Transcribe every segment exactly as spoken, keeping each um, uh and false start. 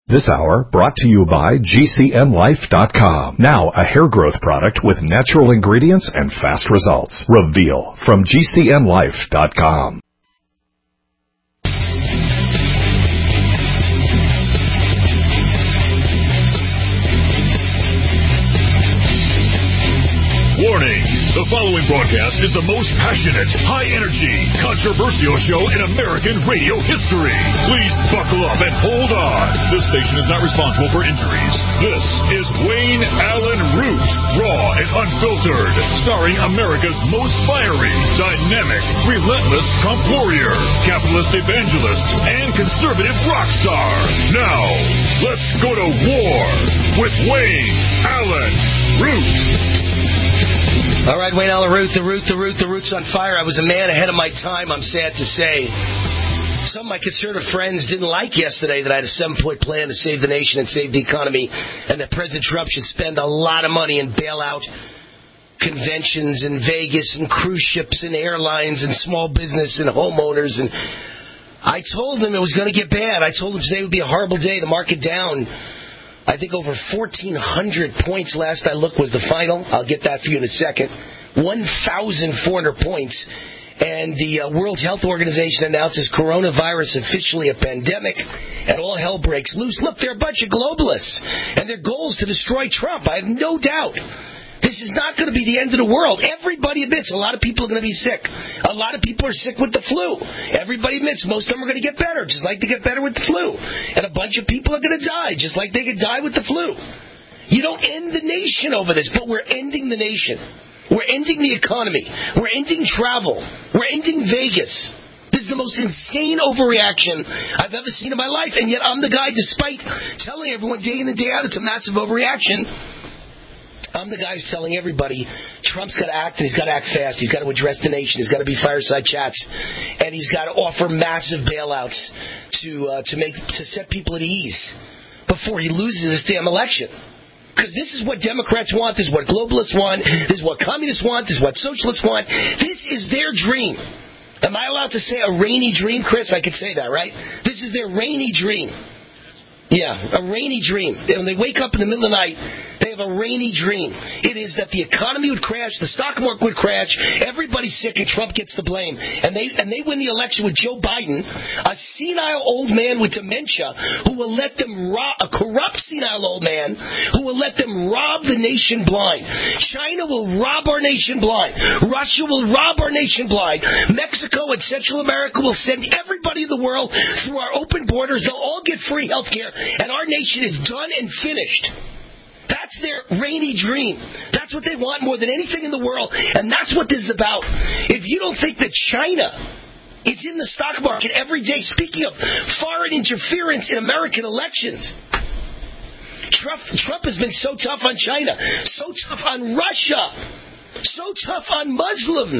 This hour brought to you by G C N Life dot com. Now a hair growth product with natural ingredients and fast results. Reveal from G C N Life dot com. Warning. The following broadcast is the most passionate, high-energy, controversial show in American radio history. Please buckle up and hold on. This station is not responsible for injuries. This is Wayne Allen Root, raw and unfiltered, starring America's most fiery, dynamic, relentless Trump warrior, capitalist evangelist, and conservative rock star. Now, let's go to war with Wayne Allen Root. All right, Wayne Allen Root, the Root, the Root, the Root's on fire. I was a man ahead of my time, I'm sad to say. Some of my conservative friends didn't like yesterday that I had a seven-point plan to save the nation and save the economy, and that President Trump should spend a lot of money and bail out conventions in Vegas and cruise ships and airlines and small business and homeowners. And I told them it was going to get bad. I told them today would be a horrible day, the market down. I think over fourteen hundred points last I looked was the final. I'll get that for you in a second. one thousand four hundred points. And the uh, World Health Organization announces coronavirus officially a pandemic, and all hell breaks loose. Look, they're a bunch of globalists, and their goal is to destroy Trump. I have no doubt. This is not going to be the end of the world. Everybody admits a lot of people are going to be sick. A lot of people are sick with the flu. Everybody admits most of them are going to get better, just like they get better with the flu. And a bunch of people are going to die, just like they could die with the flu. You don't end the nation over this, but we're ending the nation. We're ending the economy. We're ending travel. We're ending Vegas. This is the most insane overreaction I've ever seen in my life, and yet I'm the guy, despite telling everyone day in and day out it's a massive overreaction, I'm the guy who's telling everybody Trump's got to act, and he's got to act fast. He's got to address the nation. He's got to be fireside chats, and he's got to offer massive bailouts to uh, to make to set people at ease before he loses this damn election. Because this is what Democrats want. This is what globalists want. This is what communists want. This is what socialists want. This is their dream. Am I allowed to say a rainy dream, Chris? I could say that, right? This is their rainy dream. Yeah, a rainy dream. When they wake up in the middle of the night, they have a rainy dream. It is that the economy would crash, the stock market would crash, everybody's sick, and Trump gets the blame. And they and they win the election with Joe Biden, a senile old man with dementia, who will let them rob, a corrupt senile old man, who will let them rob the nation blind. China will rob our nation blind. Russia will rob our nation blind. Mexico and Central America will send everybody in the world through our open borders. They'll all get free health care. And our nation is done and finished. That's their rainy dream. That's what they want more than anything in the world. And that's what this is about. If you don't think that China is in the stock market every day, speaking of foreign interference in American elections, Trump, Trump has been so tough on China, so tough on Russia, so tough on Muslims.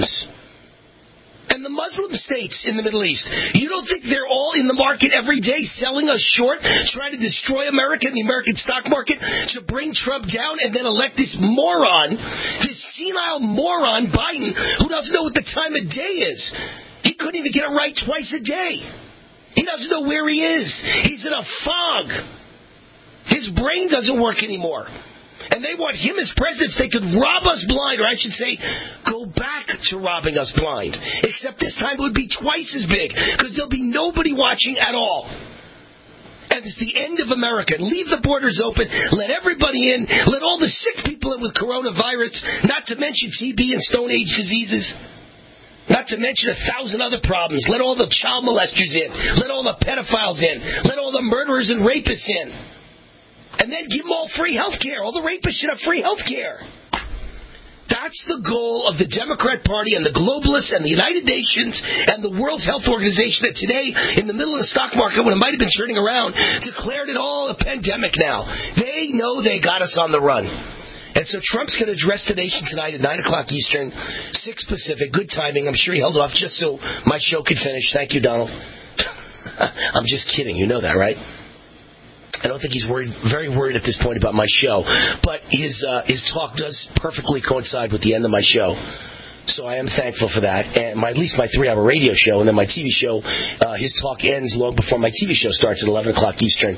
And the Muslim states in the Middle East. You don't think they're all in the market every day selling us short, trying to destroy America and the American stock market to bring Trump down and then elect this moron, this senile moron Biden, who doesn't know what the time of day is. He couldn't even get it right twice a day. He doesn't know where he is. He's in a fog. His brain doesn't work anymore. And they want him as president so they could rob us blind, or I should say, go back to robbing us blind. Except this time it would be twice as big, because there'll be nobody watching at all. And it's the end of America. Leave the borders open. Let everybody in. Let all the sick people in with coronavirus, not to mention T B and Stone Age diseases. Not to mention a thousand other problems. Let all the child molesters in. Let all the pedophiles in. Let all the murderers and rapists in. And then give them all free health care. All the rapists should have free health care. That's the goal of the Democrat Party and the globalists and the United Nations and the World Health Organization that today, in the middle of the stock market, when it might have been turning around, declared it all a pandemic now. They know they got us on the run. And so Trump's going to address the nation tonight at nine o'clock Eastern, six Pacific. Good timing. I'm sure he held off just so my show could finish. Thank you, Donald. I'm just kidding. You know that, right? I don't think he's worried, very worried at this point about my show. But his uh, his talk does perfectly coincide with the end of my show. So I am thankful for that. And my, at least my three-hour radio show, and then my T V show, uh, his talk ends long before my T V show starts at eleven o'clock Eastern.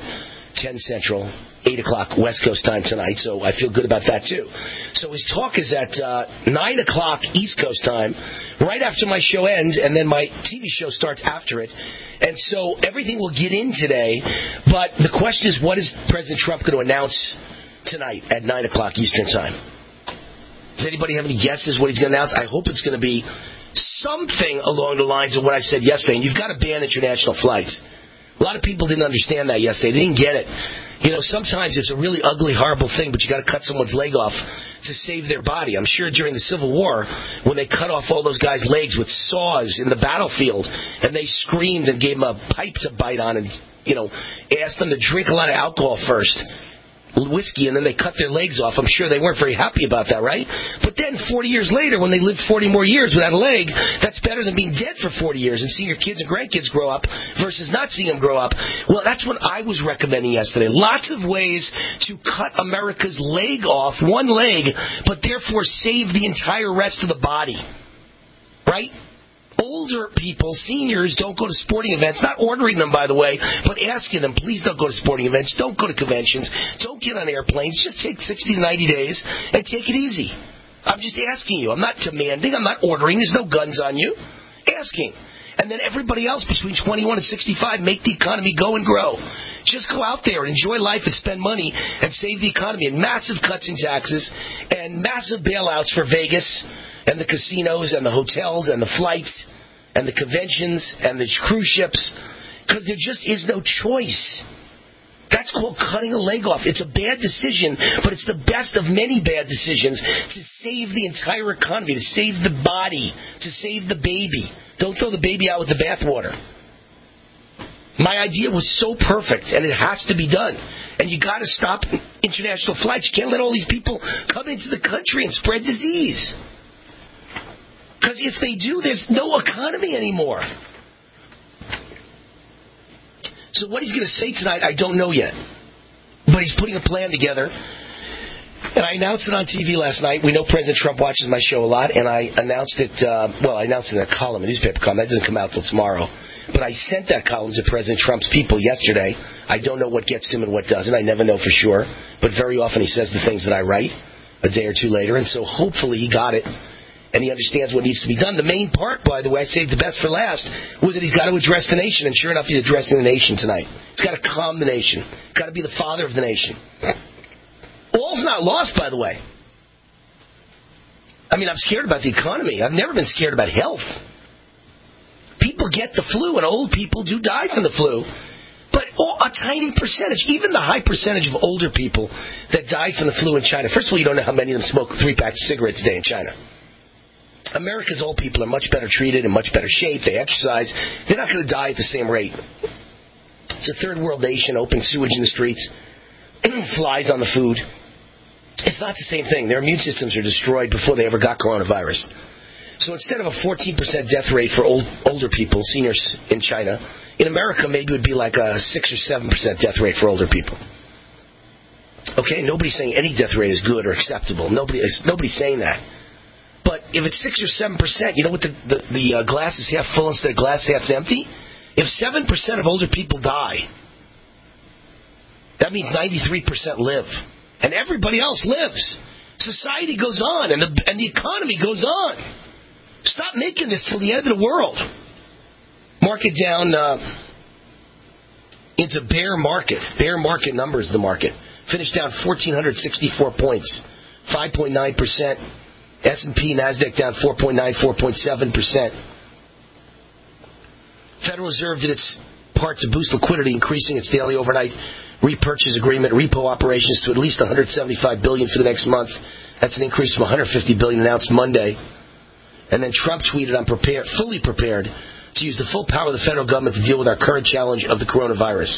ten Central, eight o'clock West Coast time tonight, so I feel good about that too. So his talk is at uh, nine o'clock East Coast time, right after my show ends, and then my T V show starts after it. And so everything will get in today, but the question is, what is President Trump going to announce tonight at nine o'clock Eastern time? Does anybody have any guesses what he's going to announce? I hope it's going to be something along the lines of what I said yesterday, and you've got to ban international flights. A lot of people didn't understand that yesterday. They didn't get it. You know, sometimes it's a really ugly, horrible thing, but you got to cut someone's leg off to save their body. I'm sure during the Civil War, when they cut off all those guys' legs with saws in the battlefield, and they screamed and gave them a pipe to bite on and, you know, asked them to drink a lot of alcohol first, whiskey, and then they cut their legs off. I'm sure they weren't very happy about that, right? But then forty years later, when they lived forty more years without a leg, that's better than being dead for forty years and seeing your kids and grandkids grow up versus not seeing them grow up. Well, that's what I was recommending yesterday. Lots of ways to cut America's leg off, one leg, but therefore save the entire rest of the body. Right? Older people, seniors, don't go to sporting events. Not ordering them, by the way, but asking them, please don't go to sporting events. Don't go to conventions. Don't get on airplanes. Just take sixty to ninety days and take it easy. I'm just asking you. I'm not demanding. I'm not ordering. There's no guns on you. Asking. And then everybody else between twenty-one and sixty-five, make the economy go and grow. Just go out there and enjoy life and spend money and save the economy. And massive cuts in taxes and massive bailouts for Vegas and the casinos and the hotels and the flights and the conventions and the cruise ships, because there just is no choice. That's called cutting a leg off. It's a bad decision, but it's the best of many bad decisions to save the entire economy, to save the body, to save the baby. Don't throw the baby out with the bathwater. My idea was so perfect, and it has to be done. And you got to stop international flights. You can't let all these people come into the country and spread disease. Because if they do, there's no economy anymore. So what he's going to say tonight, I don't know yet. But he's putting a plan together. And I announced it on T V last night. We know President Trump watches my show a lot. And I announced it, uh, well, I announced it in a column, a newspaper column. That doesn't come out till tomorrow. But I sent that column to President Trump's people yesterday. I don't know what gets to him and what doesn't. I never know for sure. But very often he says the things that I write a day or two later. And so hopefully he got it. And he understands what needs to be done. The main part, by the way, I saved the best for last, was that he's got to address the nation. And sure enough, he's addressing the nation tonight. He's got to calm the nation. He's got to be the father of the nation. All's not lost, by the way. I mean, I'm scared about the economy. I've never been scared about health. People get the flu, and old people do die from the flu. But oh, a tiny percentage, even the high percentage of older people that die from the flu in China. First of all, you don't know how many of them smoke three packs of cigarettes a day in China. America's old people are much better treated, in much better shape. They exercise. They're not going to die at the same rate. It's a third world nation, open sewage in the streets, flies on the food. It's not the same thing. Their immune systems are destroyed before they ever got coronavirus. So instead of a fourteen percent death rate for old, older people, seniors in China, in America maybe it would be like a six or seven percent death rate for older people. Okay, nobody's saying any death rate is good or acceptable. Nobody is, nobody's saying that. But if it's six or seven percent, you know what the, the, the uh, glass is half full instead of glass half empty? If seven percent of older people die, that means ninety-three percent live. And everybody else lives. Society goes on, and the, and the economy goes on. Stop making this till the end of the world. Market down uh, into bear market. Bear market numbers, the market. Finished down one thousand four hundred sixty-four points. five point nine percent. S and P, NASDAQ down four point nine, four point seven percent. Federal Reserve did its part to boost liquidity, increasing its daily overnight repurchase agreement repo operations to at least one hundred seventy-five billion dollars for the next month. That's an increase from one hundred fifty billion dollars announced Monday. And then Trump tweeted, I'm prepared, fully prepared to use the full power of the federal government to deal with our current challenge of the coronavirus.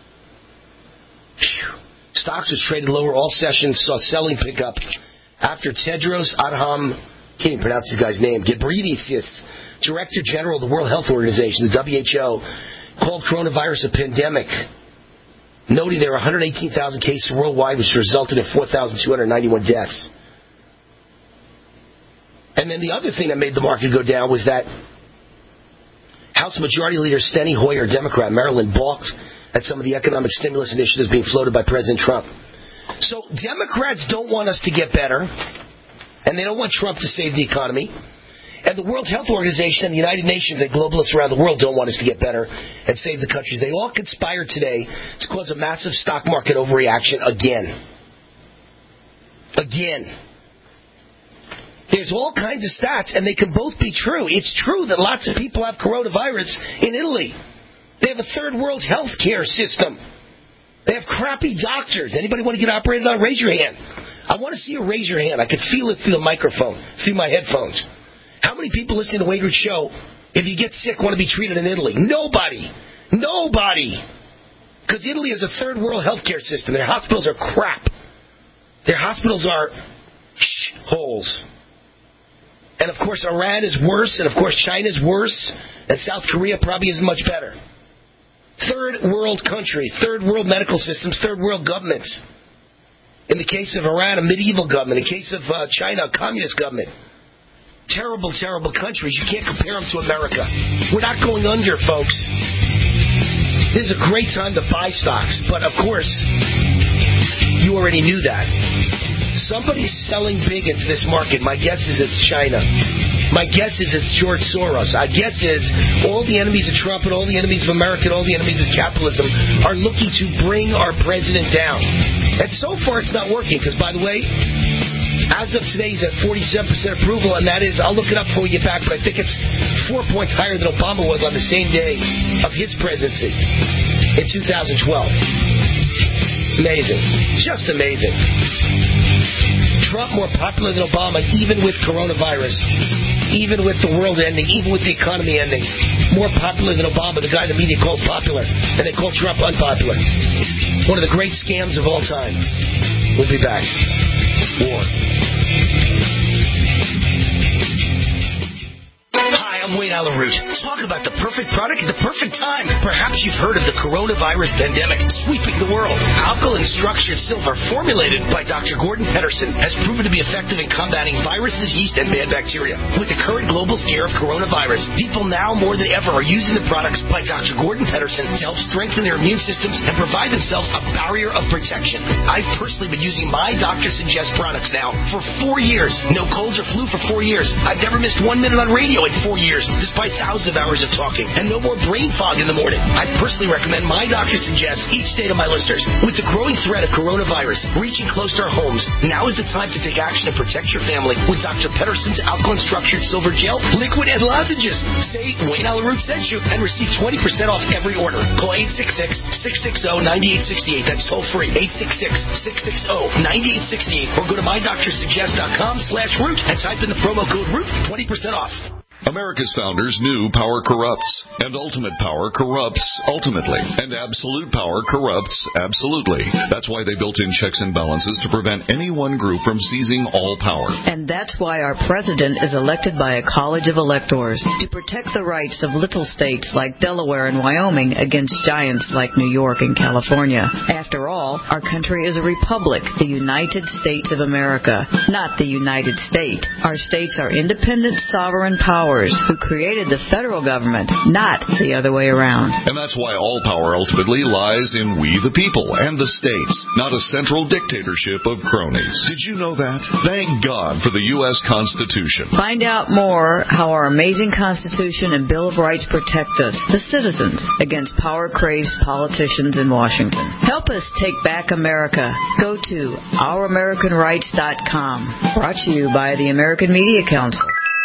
Phew. Stocks was traded lower all sessions, saw selling pick up after Tedros Adhanom, can't even pronounce this guy's name, Ghebreyesus, Director General of the World Health Organization, the W H O, called coronavirus a pandemic, noting there were one hundred eighteen thousand cases worldwide, which resulted in four thousand two hundred ninety-one deaths. And then the other thing that made the market go down was that House Majority Leader Steny Hoyer, Democrat, Maryland, balked at some of the economic stimulus initiatives being floated by President Trump. So Democrats don't want us to get better, and they don't want Trump to save the economy. And the World Health Organization and the United Nations and globalists around the world don't want us to get better and save the countries. They all conspired today to cause a massive stock market overreaction again. Again. There's all kinds of stats, and they can both be true. It's true that lots of people have coronavirus in Italy. They have a third world health care system. They have crappy doctors. Anybody want to get operated on? Raise your hand. I want to see you raise your hand. I can feel it through the microphone, through my headphones. How many people listening to Wade Root Show, if you get sick, want to be treated in Italy? Nobody. Nobody. Because Italy is a third world healthcare system. Their hospitals are crap. Their hospitals are shh holes. And, of course, Iran is worse. And, of course, China is worse. And South Korea probably isn't much better. Third world countries, third world medical systems, third world governments. In the case of Iran, a medieval government. In the case of uh, China, a communist government. Terrible, terrible countries. You can't compare them to America. We're not going under, folks. This is a great time to buy stocks. But, of course, you already knew that. Somebody's selling big into this market. My guess is it's China. My guess is it's George Soros. My guess is all the enemies of Trump and all the enemies of America and all the enemies of capitalism are looking to bring our president down. And so far, it's not working. Because, by the way, as of today, he's at forty-seven percent approval, and that is, I'll look it up before we get back, but I think it's four points higher than Obama was on the same day of his presidency in two thousand twelve. Amazing. Just amazing. Trump more popular than Obama, even with coronavirus, even with the world ending, even with the economy ending. More popular than Obama, the guy the media called popular, and they call Trump unpopular. One of the great scams of all time. We'll be back. War. Hi, I'm Wayne Allyn Root. Talk about the perfect product at the perfect time. Perhaps you've heard of the coronavirus pandemic sweeping the world. Alkaline structured silver, formulated by Doctor Gordon Pedersen, has proven to be effective in combating viruses, yeast, and bad bacteria. With the current global scare of coronavirus, people now more than ever are using the products by Doctor Gordon Pedersen to help strengthen their immune systems and provide themselves a barrier of protection. I've personally been using my Doctor Suggest products now for four years. No colds or flu for four years. I've never missed one minute on radio in four years, despite thousands of hours of talking, and no more brain fog in the morning. I personally recommend my Doctor Suggest each day to my listeners. With the growing threat of coronavirus reaching close to our homes, now is the time to take action and protect your family with Doctor Pedersen's alkaline structured silver gel, liquid, and lozenges. Say Wayne Allyn Root sent you and receive twenty percent off every order. Call eight six six, six six zero, nine eight six eight. That's toll free. eight six six, six six zero, nine eight six eight. Or go to my doctor suggest dot com slash root and type in the promo code root, twenty percent off. America's founders knew power corrupts, and ultimate power corrupts ultimately, and absolute power corrupts absolutely. That's why they built in checks and balances to prevent any one group from seizing all power. And that's why our president is elected by a college of electors to protect the rights of little states like Delaware and Wyoming against giants like New York and California. After all, our country is a republic, the United States of America, not the United States. Our states are independent, sovereign powers who created the federal government, not the other way around. And that's why all power ultimately lies in we the people and the states, not a central dictatorship of cronies. Did you know that? Thank God for the U S Constitution. Find out more how our amazing Constitution and Bill of Rights protect us, the citizens, against power-crazed politicians in Washington. Help us take back America. Go to our american rights dot com. Brought to you by the American Media Council.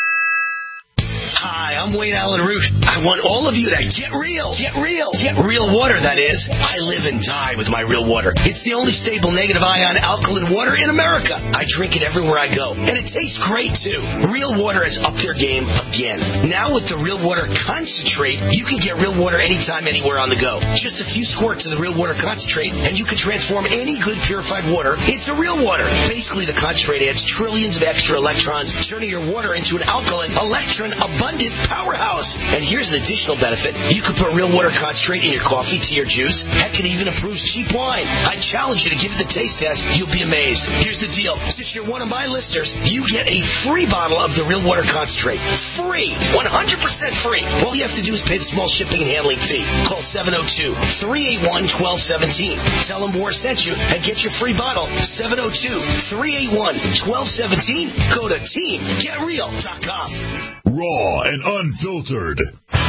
Hi, I'm Wayne Allyn Root. I want all of you to get real. Get real. Get real water, that is. I live and die with my real water. It's the only stable negative ion alkaline water in America. I drink it everywhere I go. And it tastes great, too. Real water has upped their game again. Now with the Real Water Concentrate, you can get real water anytime, anywhere on the go. Just a few squirts of the Real Water Concentrate, and you can transform any good purified water into real water. Basically, the concentrate adds trillions of extra electrons, turning your water into an alkaline, electron abundant, powerhouse. And here's an additional benefit. You can put real water concentrate in your coffee, tea, or juice. Heck, it even improves cheap wine. I challenge you to give it the taste test. You'll be amazed. Here's the deal. Since you're one of my listeners, you get a free bottle of the real water concentrate. Free. one hundred percent free. All you have to do is pay the small shipping and handling fee. Call seven oh two, three eight one, one two one seven. Tell them War sent you and get your free bottle. seven oh two, three eight one, one two one seven. Go to team get real dot com. Raw and unfiltered.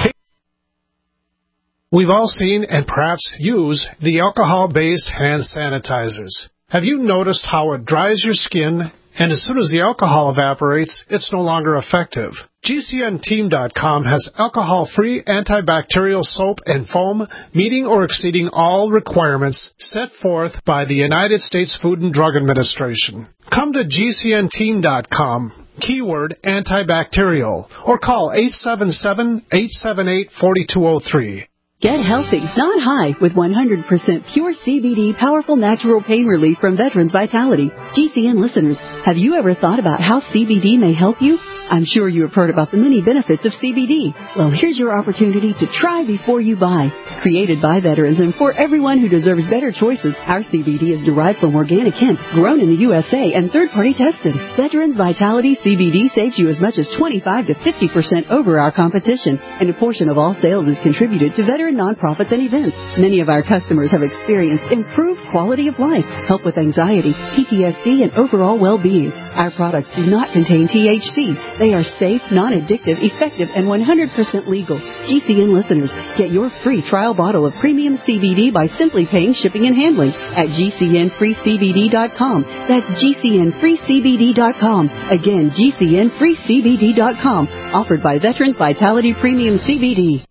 We've all seen and perhaps use the alcohol-based hand sanitizers. Have you noticed how it dries your skin, and as soon as the alcohol evaporates, it's no longer effective? G C N team dot com has alcohol-free antibacterial soap and foam meeting or exceeding all requirements set forth by the United States Food and Drug Administration. Come to G C N team dot com, keyword antibacterial, or call eight seven seven, eight seven eight, four two zero three. Get healthy, not high, with one hundred percent pure C B D powerful natural pain relief from Veterans Vitality. G C N listeners, have you ever thought about how C B D may help you? I'm sure you have heard about the many benefits of C B D. Well, here's your opportunity to try before you buy. Created by veterans and for everyone who deserves better choices, our C B D is derived from organic hemp, grown in the U S A, and third-party tested. Veterans Vitality C B D saves you as much as twenty-five to fifty percent over our competition, and a portion of all sales is contributed to veteran nonprofits and events. Many of our customers have experienced improved quality of life, help with anxiety, P T S D, and overall well-being. Our products do not contain T H C. They are safe, non-addictive, effective, and one hundred percent legal. G C N listeners, get your free trial bottle of premium C B D by simply paying shipping and handling at G C N free C B D dot com. That's G C N free C B D dot com. Again, G C N free C B D dot com. Offered by Veterans Vitality Premium C B D.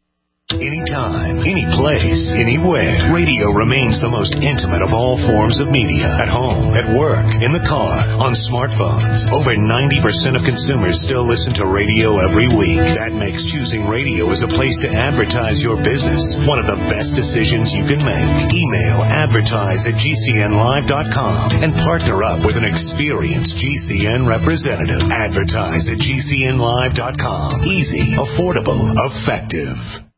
Anytime, any place, anywhere, radio remains the most intimate of all forms of media. At home, at work, in the car, on smartphones. Over ninety percent of consumers still listen to radio every week. That makes choosing radio as a place to advertise your business one of the best decisions you can make. Email advertise at G C N live dot com and partner up with an experienced G C N representative. Advertise at G C N live dot com. Easy, affordable, effective.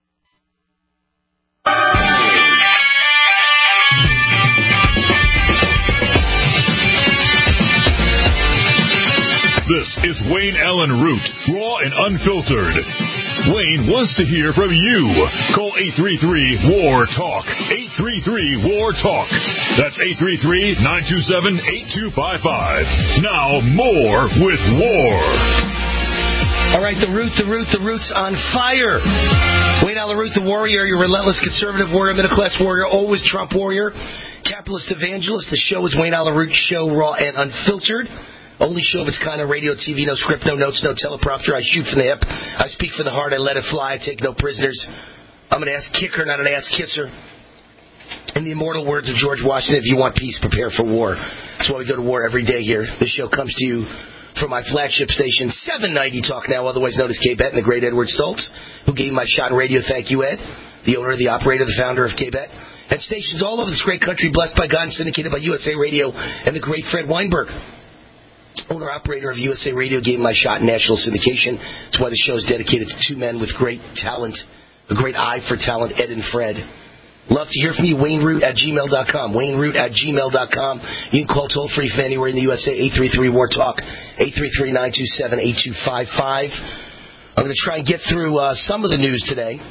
This is Wayne Allen Root, raw and unfiltered. Wayne wants to hear from you. Call eight three three, W A R, TALK. eight three three, W A R, TALK. That's eight three three, nine two seven, eight two five five. Now, more with War. All right, the root, the root, the root's on fire. Wayne Allen Root, the warrior, your relentless conservative warrior, middle-class warrior, always Trump warrior, capitalist evangelist. The show is Wayne Allen Root Show, raw and unfiltered. Only show of its kind on radio, T V, no script, no notes, no teleprompter. I shoot from the hip. I speak from the heart. I let it fly. I take no prisoners. I'm an ass kicker, not an ass kisser. In the immortal words of George Washington, if you want peace, prepare for war. That's why we go to war every day here. This show comes to you from my flagship station, seven ninety Talk Now, otherwise known as K-Bet, and the great Edward Stoltz, who gave me my shot in radio. Thank you, Ed, the owner, the operator, the founder of K-Bet. And stations all over this great country, blessed by God and syndicated by U S A Radio and the great Fred Weinberg. Owner-operator of U S A Radio, gave my shot in national syndication. That's why the show is dedicated to two men with great talent, a great eye for talent, Ed and Fred. Love to hear from you, Wayne Root at gmail dot com. Wayne Root at gmail dot com. You can call toll-free from anywhere in the U S A, eight three three, W A R, TALK, eight three three, nine two seven, eight two five five. I'm going to try and get through uh, some of the news today.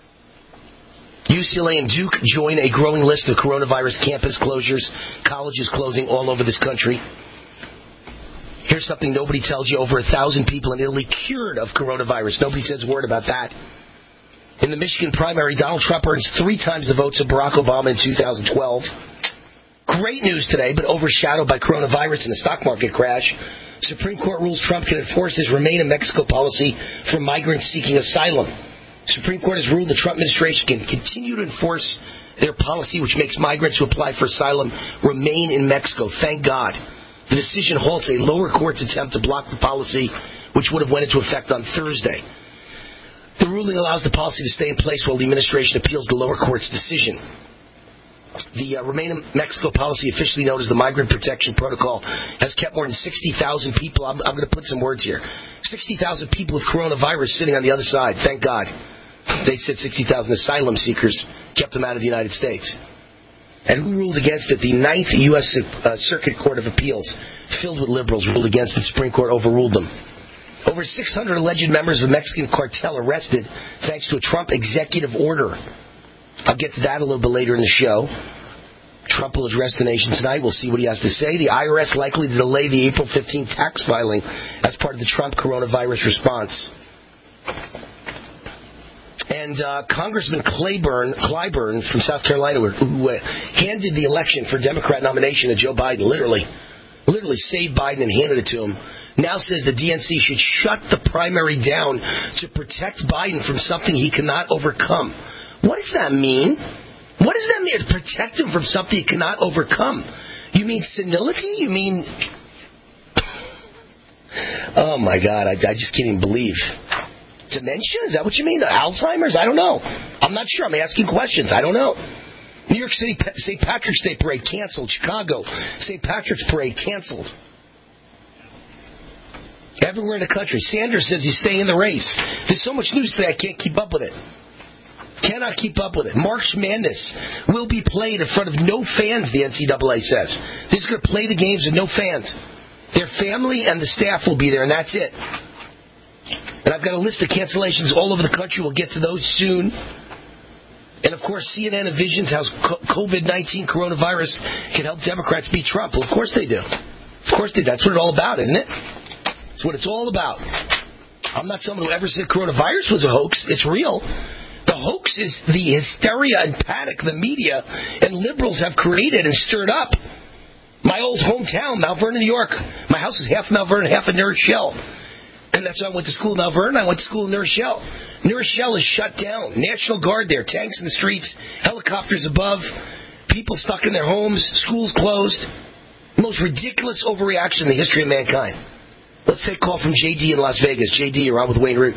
U C L A and Duke join a growing list of coronavirus campus closures, colleges closing all over this country. Here's something nobody tells you. Over a thousand people in Italy cured of coronavirus. Nobody says a word about that. In the Michigan primary, Donald Trump earns three times the votes of Barack Obama in two thousand twelve. Great news today, but overshadowed by coronavirus and the stock market crash. Supreme Court rules Trump can enforce his Remain in Mexico policy for migrants seeking asylum. Supreme Court has ruled the Trump administration can continue to enforce their policy, which makes migrants who apply for asylum remain in Mexico. Thank God. The decision halts a lower court's attempt to block the policy, which would have went into effect on Thursday. The ruling allows the policy to stay in place while the administration appeals the lower court's decision. The uh, Remain-in-Mexico policy, officially known as the Migrant Protection Protocol, has kept more than sixty thousand people. I'm, I'm going to put some words here. sixty thousand people with coronavirus sitting on the other side. Thank God. They said sixty thousand asylum seekers kept them out of the United States. And who ruled against it? The Ninth U S Uh, Circuit Court of Appeals, filled with liberals, ruled against it. The Supreme Court overruled them. Over six hundred alleged members of a Mexican cartel arrested thanks to a Trump executive order. I'll get to that a little bit later in the show. Trump will address the nation tonight. We'll see what he has to say. The I R S likely to delay the April fifteenth tax filing as part of the Trump coronavirus response. And uh, Congressman Clyburn, Clyburn from South Carolina, who uh, handed the election for Democrat nomination to Joe Biden, literally, literally saved Biden and handed it to him, now says the D N C should shut the primary down to protect Biden from something he cannot overcome. What does that mean? What does that mean? To protect him from something he cannot overcome? You mean senility? You mean... Oh, my God. I, I just can't even believe. Dementia? Is that what you mean? Alzheimer's? I don't know. I'm not sure. I'm asking questions. I don't know. New York City Saint Patrick's Day Parade canceled. Chicago Saint Patrick's Parade canceled. Everywhere in the country. Sanders says he's staying in the race. There's so much news today I can't keep up with it. Cannot keep up with it. March Madness will be played in front of no fans, the N C double A says. They're just going to play the games with no fans. Their family and the staff will be there, and that's it. And I've got a list of cancellations all over the country. We'll get to those soon. And, of course, C N N envisions how covid nineteen coronavirus can help Democrats beat Trump. Well, of course they do. Of course they do. That's what it's all about, isn't it? That's what it's all about. I'm not someone who ever said coronavirus was a hoax. It's real. The hoax is the hysteria and panic the media and liberals have created and stirred up. My old hometown, Mount Vernon, New York. My house is half Mount Vernon, half in New Rochelle. And that's why I went to school in Mount Vernon. I went to school in New Rochelle. New Rochelle is shut down. National Guard there. Tanks in the streets. Helicopters above. People stuck in their homes. Schools closed. The most ridiculous overreaction in the history of mankind. Let's take a call from J D in Las Vegas. J D, you're on with Wayne Root.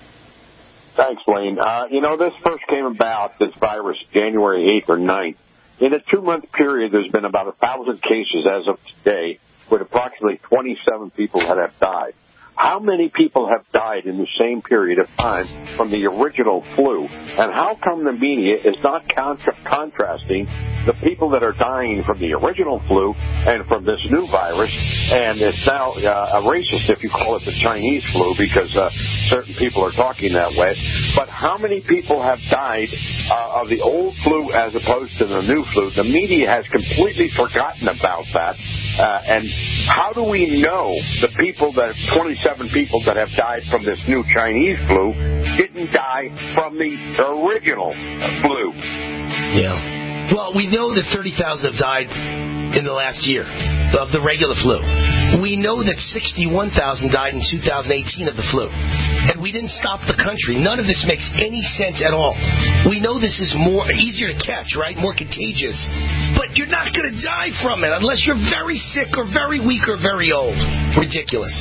Thanks, Wayne. Uh, you know, this first came about, this virus, January eighth or ninth. In a two-month period, there's been about one thousand cases as of today, with approximately twenty-seven people that have died. How many people have died in the same period of time from the original flu? And how come the media is not contra- contrasting the people that are dying from the original flu and from this new virus? And it's now uh, a racist if you call it the Chinese flu, because uh, certain people are talking that way. But how many people have died uh, of the old flu as opposed to the new flu? The media has completely forgotten about that. Uh, and how do we know the people that twenty-seven people that have died from this new Chinese flu didn't die from the original flu? Yeah. Well, we know that thirty thousand have died in the last year of the regular flu. We know that sixty-one thousand died in two thousand eighteen of the flu. And we didn't stop the country. None of this makes any sense at all. We know this is more easier to catch, right? More contagious. But you're not going to die from it unless you're very sick or very weak or very old. Ridiculous.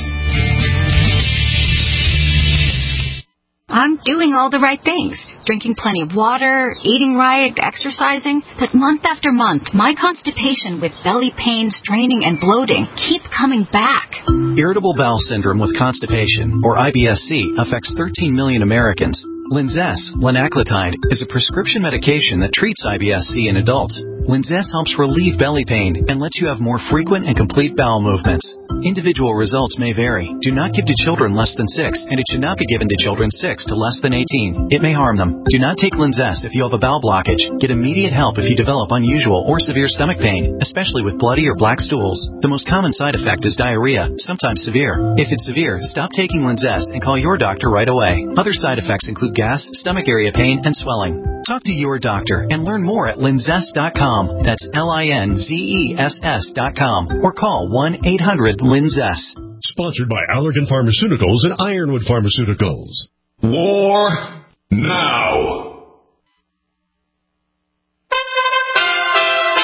I'm doing all the right things. Drinking plenty of water, eating right, exercising. But month after month, my constipation with belly pain, straining, and bloating keep coming back. Irritable bowel syndrome with constipation, or I B S C, affects thirteen million Americans. Linzess, linaclotide, is a prescription medication that treats I B S C in adults. Linzess helps relieve belly pain and lets you have more frequent and complete bowel movements. Individual results may vary. Do not give to children less than six, and it should not be given to children six to less than eighteen. It may harm them. Do not take Linzess if you have a bowel blockage. Get immediate help if you develop unusual or severe stomach pain, especially with bloody or black stools. The most common side effect is diarrhea, sometimes severe. If it's severe, stop taking Linzess and call your doctor right away. Other side effects include gas, stomach area pain, and swelling. Talk to your doctor and learn more at linzess dot com. That's L I N Z E S S dot com. Or call one eight hundred linzess. Sponsored by Allergan Pharmaceuticals and Ironwood Pharmaceuticals. War now.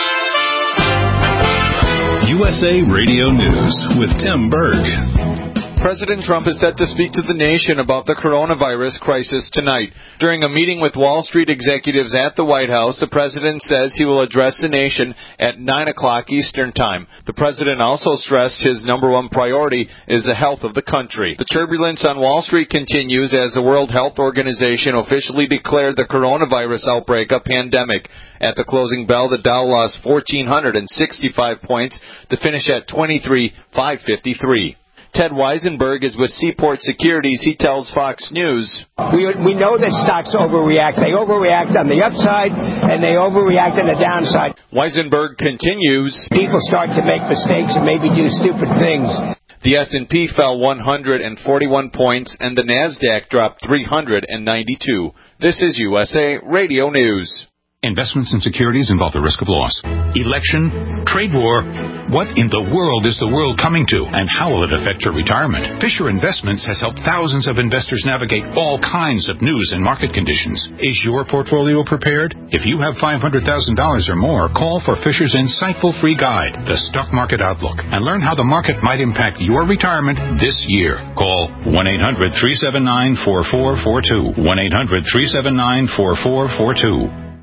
U S A Radio News with Tim Berg. President Trump is set to speak to the nation about the coronavirus crisis tonight. During a meeting with Wall Street executives at the White House, the president says he will address the nation at nine o'clock Eastern Time. The president also stressed his number one priority is the health of the country. The turbulence on Wall Street continues as the World Health Organization officially declared the coronavirus outbreak a pandemic. At the closing bell, the Dow lost one thousand four hundred sixty-five points to finish at twenty-three thousand five hundred fifty-three. Ted Weisenberg is with Seaport Securities. He tells Fox News. We, we know that stocks overreact. They overreact on the upside, and they overreact on the downside. Weisenberg continues. People start to make mistakes and maybe do stupid things. The S and P fell one hundred forty-one points, and the NASDAQ dropped three hundred ninety-two. This is U S A Radio News. Investments in securities involve the risk of loss. Election, trade war. What in the world is the world coming to, and how will it affect your retirement? Fisher Investments has helped thousands of investors navigate all kinds of news and market conditions. Is your portfolio prepared? If you have five hundred thousand dollars or more, call for Fisher's insightful free guide, The Stock Market Outlook, and learn how the market might impact your retirement this year. Call one eight hundred three seven nine four four four two. one eight hundred three seven nine four four four two.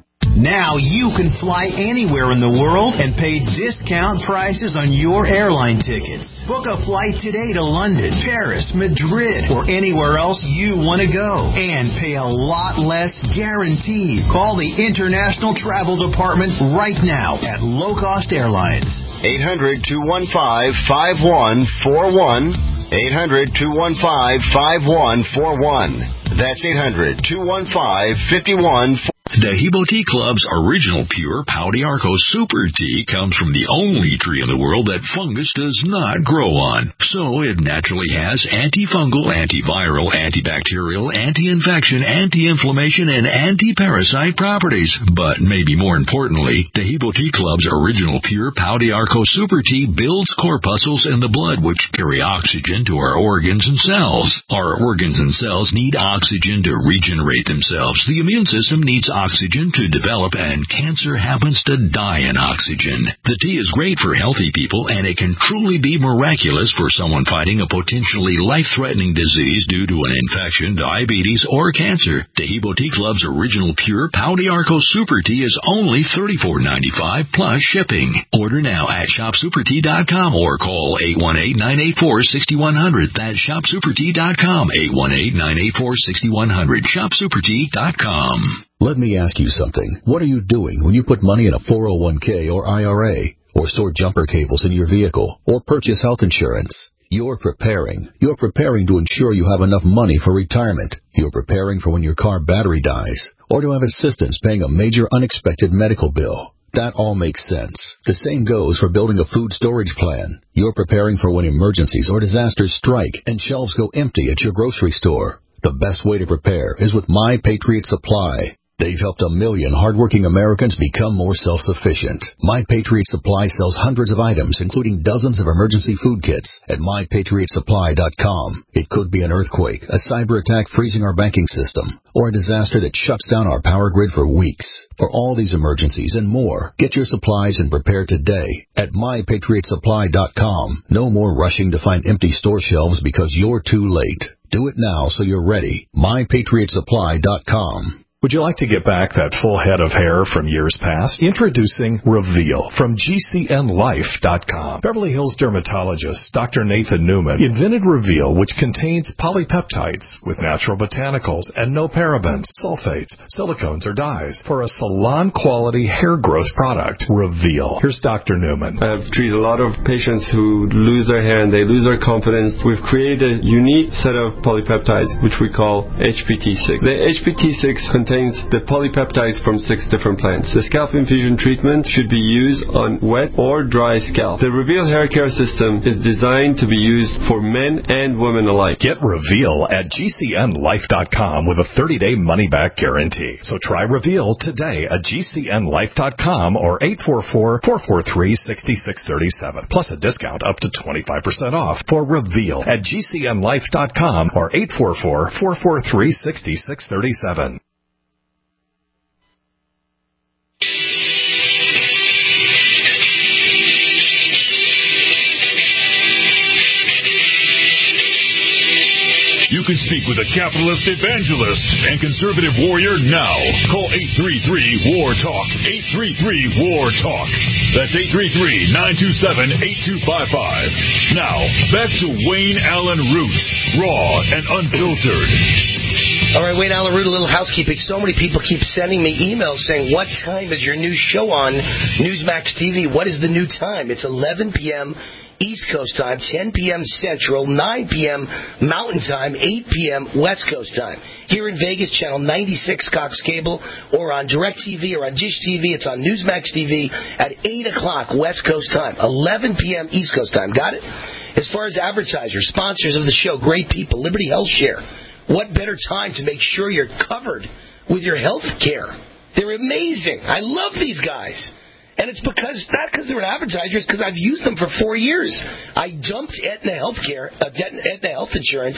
Now you can fly anywhere in the world and pay discount prices on your airline tickets. Book a flight today to London, Paris, Madrid, or anywhere else you want to go. And pay a lot less guaranteed. Call the International Travel Department right now at Low Cost Airlines. eight hundred two one five five one four one. eight hundred two one five five one four one. That's eight hundred two one five five one four one. Dehibo Tea Club's original pure Pau d'Arco Super Tea comes from the only tree in the world that fungus does not grow on. So it naturally has antifungal, antiviral, antibacterial, anti-infection, anti-inflammation, and anti-parasite properties. But maybe more importantly, Dehibo Tea Club's original pure Pau d'Arco Super Tea builds corpuscles in the blood which carry oxygen to our organs and cells. Our organs and cells need oxygen to regenerate themselves. The immune system needs oxygen to develop, and cancer happens to die in oxygen. The tea is great for healthy people, and it can truly be miraculous for someone fighting a potentially life-threatening disease due to an infection, diabetes, or cancer. Dehibo Tea Club's original pure Pau d'Arco Super Tea is only thirty-four dollars and ninety-five cents plus shipping. Order now at shop super tea dot com or call eight one eight, nine eight four, six one zero zero. That's shop super tea dot com, eight one eight, nine eight four, six one zero zero, shop super tea dot com. Let me ask you something. What are you doing when you put money in a four oh one k or I R A, or store jumper cables in your vehicle, or purchase health insurance? You're preparing. You're preparing to ensure you have enough money for retirement. You're preparing for when your car battery dies, or to have assistance paying a major unexpected medical bill. That all makes sense. The same goes for building a food storage plan. You're preparing for when emergencies or disasters strike and shelves go empty at your grocery store. The best way to prepare is with My Patriot Supply. They've helped a million hardworking Americans become more self-sufficient. My Patriot Supply sells hundreds of items, including dozens of emergency food kits, at my patriot supply dot com. It could be an earthquake, a cyber attack freezing our banking system, or a disaster that shuts down our power grid for weeks. For all these emergencies and more, get your supplies and prepare today at my patriot supply dot com. No more rushing to find empty store shelves because you're too late. Do it now so you're ready. my patriot supply dot com. Would you like to get back that full head of hair from years past? Introducing Reveal from G C N life dot com. Beverly Hills dermatologist Doctor Nathan Newman invented Reveal, which contains polypeptides with natural botanicals and no parabens, sulfates, silicones, or dyes for a salon-quality hair growth product. Reveal. Here's Doctor Newman. I've treated a lot of patients who lose their hair and they lose their confidence. We've created a unique set of polypeptides, which we call H P T six. The H P T six contains the polypeptides from six different plants. The scalp infusion treatment should be used on wet or dry scalp. The Reveal hair care system is designed to be used for men and women alike. Get Reveal at G C N life dot com with a thirty-day money-back guarantee. So try Reveal today at G C N life dot com or eight four four, four four three, six six three seven. Plus a discount up to twenty-five percent off for Reveal at G C N life dot com or eight four four, four four three, six six three seven. can speak with a capitalist evangelist and conservative warrior now. Call eight three three, W A R, TALK. eight three three, W A R, TALK. That's eight three three, nine two seven, eight two five five. Now, back to Wayne Allen Root, raw and unfiltered. All right, Wayne Allen Root, a little housekeeping. So many people keep sending me emails saying, what time is your new show on Newsmax T V? What is the new time? It's eleven p.m. East Coast time, ten p.m. Central, nine p.m. Mountain time, eight p.m. West Coast time. Here in Vegas, channel ninety-six Cox Cable, or on DirecTV or on Dish T V. It's on Newsmax T V at eight o'clock West Coast time, eleven p.m. East Coast time. Got it? As far as advertisers, sponsors of the show, great people, Liberty Health Share. What better time to make sure you're covered with your health care? They're amazing. I love these guys. And it's because, not because they're an advertiser, it's because I've used them for four years. I dumped Aetna Healthcare, uh, Aetna Health Insurance,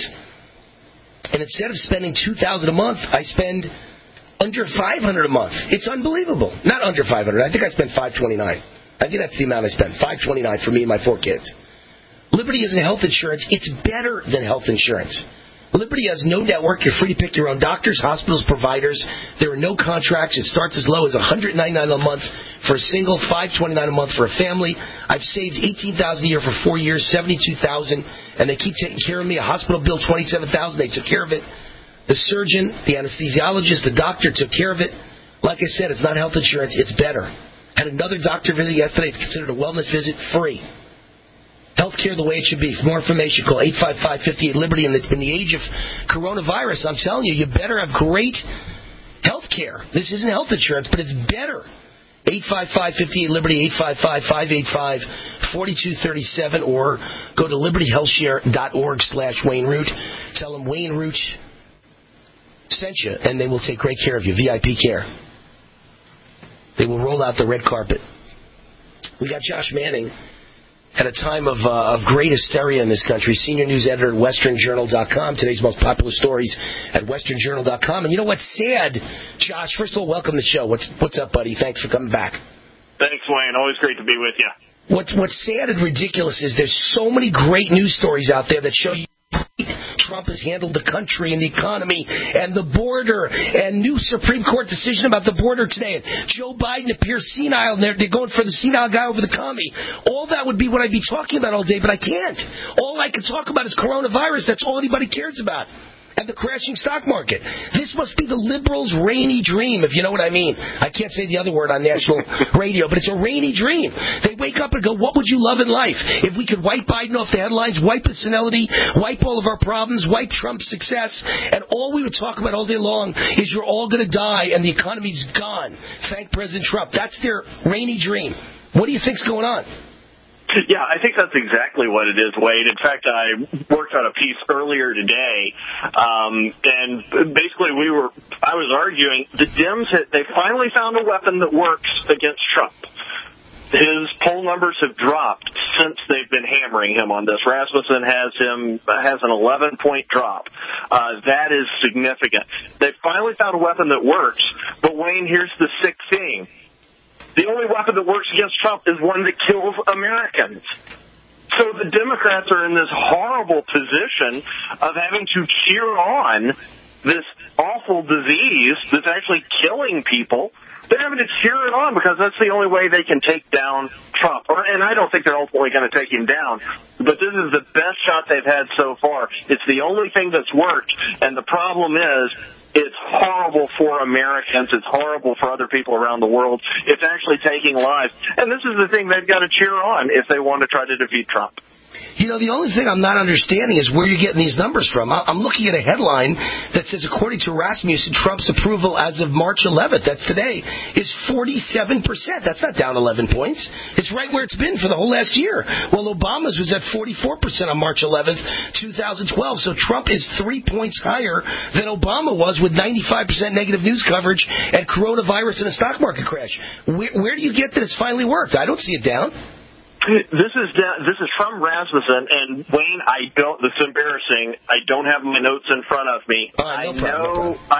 and instead of spending two thousand dollars a month, I spend under five hundred dollars a month. It's unbelievable. Not under five hundred dollars. I think I spent five hundred twenty-nine dollars. I think that's the amount I spent, five hundred twenty-nine dollars for me and my four kids. Liberty isn't health insurance. It's better than health insurance. Liberty has no network. You're free to pick your own doctors, hospitals, providers. There are no contracts. It starts as low as one hundred ninety-nine dollars a month for a single, five hundred twenty-nine dollars a month for a family. I've saved eighteen thousand dollars a year for four years, seventy-two thousand dollars, and they keep taking care of me. A hospital bill, twenty-seven thousand dollars. They took care of it. The surgeon, the anesthesiologist, the doctor took care of it. Like I said, it's not health insurance. It's better. Had another doctor visit yesterday. It's considered a wellness visit, free. Healthcare the way it should be. For more information, call eight five five, five eight, Liberty. In the, in the age of coronavirus, I'm telling you, you better have great health care. This isn't health insurance, but it's better. eight five five, five eight, Liberty, eight five five, five eight five, four two three seven, or go to liberty health share dot org slash Wayne Root. Tell them Wayne Root sent you, and they will take great care of you. V I P care. They will roll out the red carpet. We got Josh Manning. At a time of, uh, of great hysteria in this country, senior news editor at western journal dot com, today's most popular stories at western journal dot com. And you know what's sad, Josh? First of all, welcome to the show. What's what's up, buddy? Thanks for coming back. Thanks, Wayne. Always great to be with you. What's, what's sad and ridiculous is there's so many great news stories out there that show you Trump has handled the country and the economy and the border, and new Supreme Court decision about the border today. And Joe Biden appears senile, and they're, they're going for the senile guy over the commie. All that would be what I'd be talking about all day, but I can't. All I can talk about is coronavirus. That's all anybody cares about. And the crashing stock market. This must be the liberals' rainy dream, if you know what I mean. I can't say the other word on national radio, but it's a rainy dream. They wake up and go, what would you love in life? If we could wipe Biden off the headlines, wipe his senility, wipe all of our problems, wipe Trump's success, and all we would talk about all day long is you're all going to die and the economy's gone. Thank President Trump. That's their rainy dream. What do you think's going on? Yeah, I think that's exactly what it is, Wade. In fact, I worked on a piece earlier today, um, and basically we were, I was arguing the Dems, had, they finally found a weapon that works against Trump. His poll numbers have dropped since they've been hammering him on this. Rasmussen has him has an eleven point drop. Uh, that is significant. They finally found a weapon that works. But Wayne, here's the sick thing. The only weapon that works against Trump is one that kills Americans. So the Democrats are in this horrible position of having to cheer on this awful disease that's actually killing people. They're having to cheer it on because that's the only way they can take down Trump. Or, and I don't think they're ultimately going to take him down, but this is the best shot they've had so far. It's the only thing that's worked, and the problem is it's horrible for Americans. It's horrible for other people around the world. It's actually taking lives. And this is the thing they've got to cheer on if they want to try to defeat Trump. You know, the only thing I'm not understanding is where you're getting these numbers from. I'm looking at a headline that says, according to Rasmussen, Trump's approval as of March eleventh, that's today, is forty-seven percent. That's not down eleven points. It's right where it's been for the whole last year. Well, Obama's was at forty-four percent on March eleventh, twenty twelve. So Trump is three points higher than Obama was with ninety-five percent negative news coverage and coronavirus and a stock market crash. Where, where do you get that it's finally worked? I don't see it down. This is this is from Rasmussen, and Wayne, I don't. This is embarrassing. I don't have my notes in front of me. Uh, no I problem, know, no I,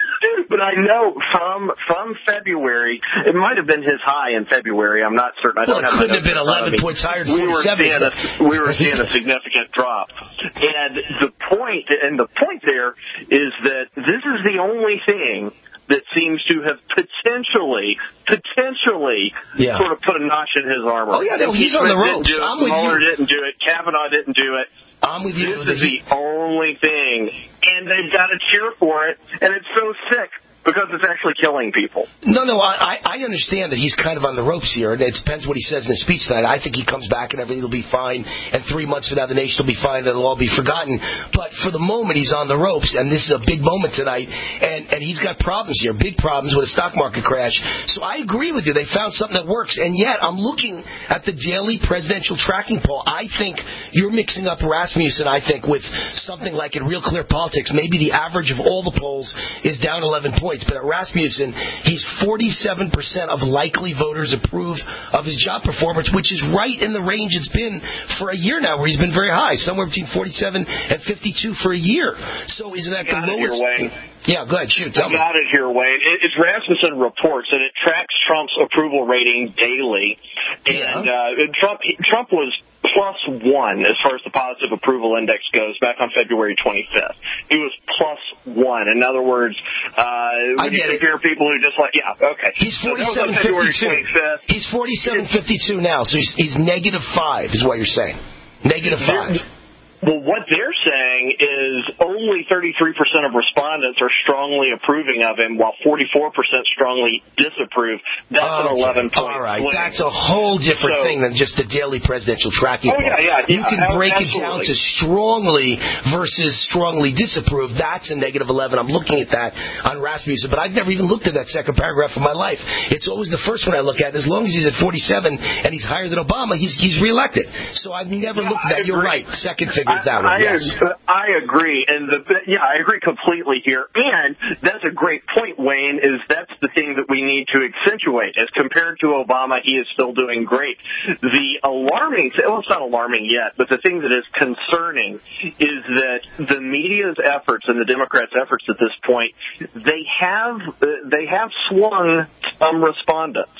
but I know from from February. It might have been his high in February. I'm not certain. I well, don't have it couldn't my have been notes in front of eleven me. points higher than we were forty-seven. seeing a we were seeing a significant drop, and the point and the point there is that this is the only thing that seems to have potentially, potentially yeah. sort of put a notch in his armor. Oh, yeah, no, he's on the ropes. I'm with Mueller you. didn't do it. Kavanaugh didn't do it. I'm with you. This is the only thing. And they've got to cheer for it, and it's so sick. Because it's actually killing people. No, no, I, I understand that he's kind of on the ropes here, and it depends what he says in his speech tonight. I think he comes back and everything will be fine, and three months from now the nation will be fine, and it'll all be forgotten. But for the moment, he's on the ropes, and this is a big moment tonight, and, and he's got problems here, big problems with a stock market crash. So I agree with you. They found something that works, and yet I'm looking at the daily presidential tracking poll. I think you're mixing up Rasmussen, I think, with something like in Real Clear Politics. Maybe the average of all the polls is down eleven points. But at Rasmussen, he's forty-seven percent of likely voters approve of his job performance, which is right in the range it's been for a year now, where he's been very high, somewhere between forty-seven and fifty-two for a year. So isn't that the lowest? Yeah, go ahead, shoot. Tell I got me. it here, Wayne. It's Rasmussen Reports, and it tracks Trump's approval rating daily. And yeah. uh, Trump Trump was plus one as far as the positive approval index goes back on February twenty-fifth. He was plus one. In other words, uh, when you compare it. people who just like, yeah, okay. He's forty-seven fifty-two. He's forty-seven fifty-two now, so he's, he's negative five is what you're saying. Negative five. Well, what they're saying is only thirty-three percent of respondents are strongly approving of him, while forty-four percent strongly disapprove. That's okay. An eleven-point All right, swing. That's a whole different so, thing than just the daily presidential tracking. Oh, yeah, yeah, You yeah, can break absolutely. it down to strongly versus strongly disapprove. That's a negative eleven. I'm looking at that on Rasmussen, but I've never even looked at that second paragraph in my life. It's always the first one I look at. As long as he's at forty-seven and he's higher than Obama, he's he's reelected. So I've never yeah, looked at that. You're right. Second figure. I, that one, I, yes. I agree, and the, yeah, I agree completely here. And that's a great point, Wayne. Is that's the thing that we need to accentuate. As compared to Obama, he is still doing great. The alarming, well, it's not alarming yet, but the thing that is concerning is that the media's efforts and the Democrats' efforts at this point, they have they have swung some respondents,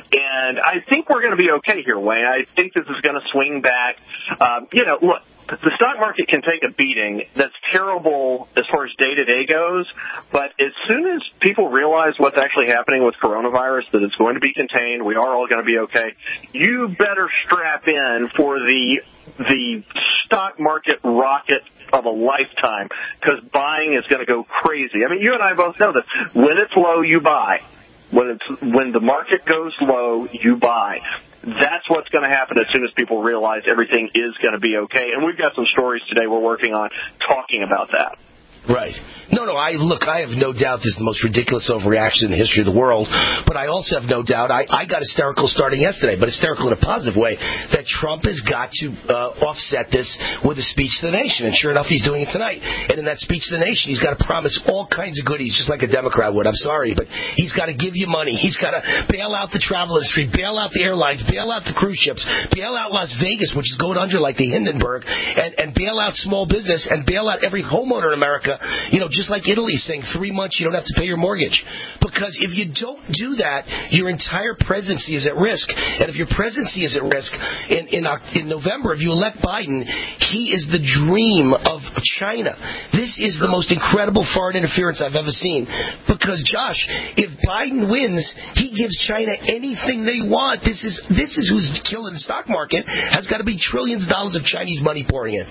and I think we're going to be okay here, Wayne. I think this is going to swing back. Um, you know, look. The stock market can take a beating. That's terrible as far as day-to-day goes, but as soon as people realize what's actually happening with coronavirus, that it's going to be contained, we are all going to be okay, you better strap in for the the stock market rocket of a lifetime, because buying is going to go crazy. I mean, you and I both know that when it's low, you buy. When it's when the market goes low, you buy. That's what's going to happen as soon as people realize everything is going to be okay. And we've got some stories today we're working on talking about that. Right. No, no, I look, I have no doubt this is the most ridiculous overreaction in the history of the world, but I also have no doubt, I, I got hysterical starting yesterday, but hysterical in a positive way, that Trump has got to uh, offset this with a speech to the nation, and sure enough, he's doing it tonight. And in that speech to the nation, he's got to promise all kinds of goodies, just like a Democrat would. I'm sorry, but he's got to give you money. He's got to bail out the travel industry, bail out the airlines, bail out the cruise ships, bail out Las Vegas, which is going under like the Hindenburg, and, and bail out small business, and bail out every homeowner in America, you know, just like Italy saying three months you don't have to pay your mortgage. Because if you don't do that, your entire presidency is at risk. And if your presidency is at risk in, in, in November, if you elect Biden, he is the dream of China. This is the most incredible foreign interference I've ever seen. Because, Josh, if Biden wins, he gives China anything they want. This is, this is who's killing the stock market. Has got to be trillions of dollars of Chinese money pouring in.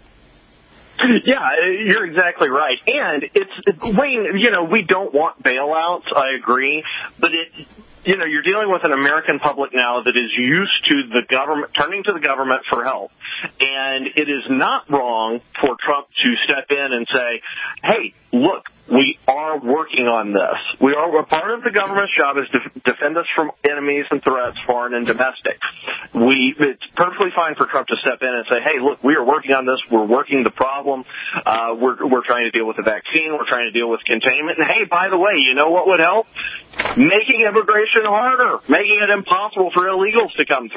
Yeah, you're exactly right. And it's, Wayne, you know, we don't want bailouts, I agree, but it, you know, you're dealing with an American public now that is used to the government, turning to the government for help. And it is not wrong for Trump to step in and say, hey, look, we are working on this. We are, part of the government's job is to defend us from enemies and threats, foreign and domestic. We, it's perfectly fine for Trump to step in and say, hey, look, we are working on this. We're working the problem. Uh, we're, we're trying to deal with the vaccine. We're trying to deal with containment. And hey, by the way, you know what would help? Making immigration harder, making it impossible for illegals to come through.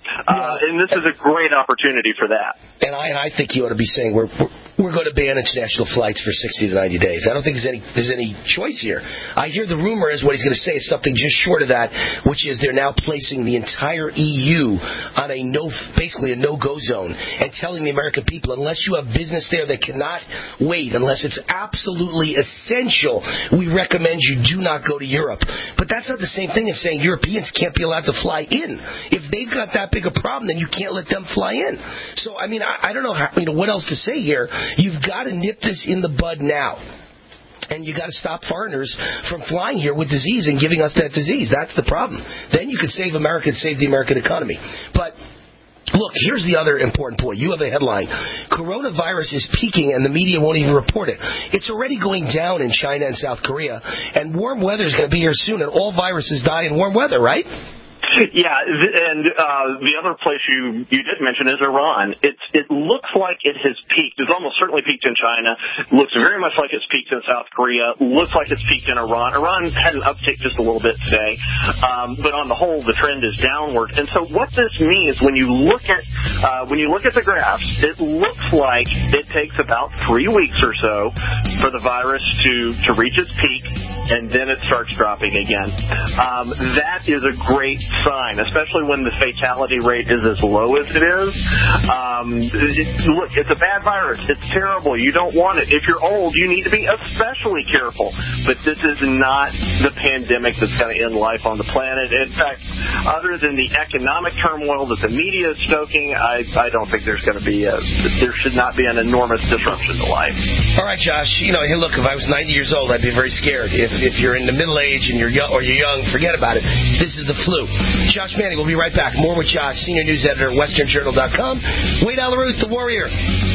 Uh, and this is a great opportunity for that. And I and I think you ought to be saying we're we're, we're going to ban international flights for sixty to ninety days. I don't think there's any there's any choice here. I hear the rumor is what he's going to say is something just short of that, which is they're now placing the entire E U on a no, basically a no-go zone, and telling the American people unless you have business there that cannot wait, unless it's absolutely essential, we recommend you do not go to Europe. But that's not the same thing as saying Europeans can't be allowed to fly in. If they've got that big a problem, then you can't let them fly in. So I mean, I, I don't know how, you know what else to say here. You've got to nip this in the bud now. And you got to stop foreigners from flying here with disease and giving us that disease. That's the problem. Then you could save America and save the American economy. But look, here's the other important point. You have a headline. Coronavirus is peaking and the media won't even report it. It's already going down in China and South Korea. And warm weather is going to be here soon. And all viruses die in warm weather, right? Yeah, and uh, the other place you, you did mention is Iran. It's, it looks like it has peaked. It's almost certainly peaked in China. Looks very much like it's peaked in South Korea. Looks like it's peaked in Iran. Iran had an uptick just a little bit today. Um, but on the whole, the trend is downward. And so what this means, when you look at uh, when you look at the graphs, it looks like it takes about three weeks or so for the virus to, to reach its peak, and then it starts dropping again. Um, that is a great sign, especially when the fatality rate is as low as it is. Um, it, look, it's a bad virus. It's terrible. You don't want it. If you're old, you need to be especially careful. But this is not the pandemic that's going to end life on the planet. In fact, other than the economic turmoil that the media is stoking, I, I don't think there's going to be a, there should not be an enormous disruption to life. All right, Josh. You know, hey, look, if I was ninety years old, I'd be very scared. If if you're in the middle age and you're young, or you're young, forget about it. This is the flu. Josh Manning, we'll be right back. More with Josh, senior news editor at western journal dot com. Wade Alaruth, the Warrior.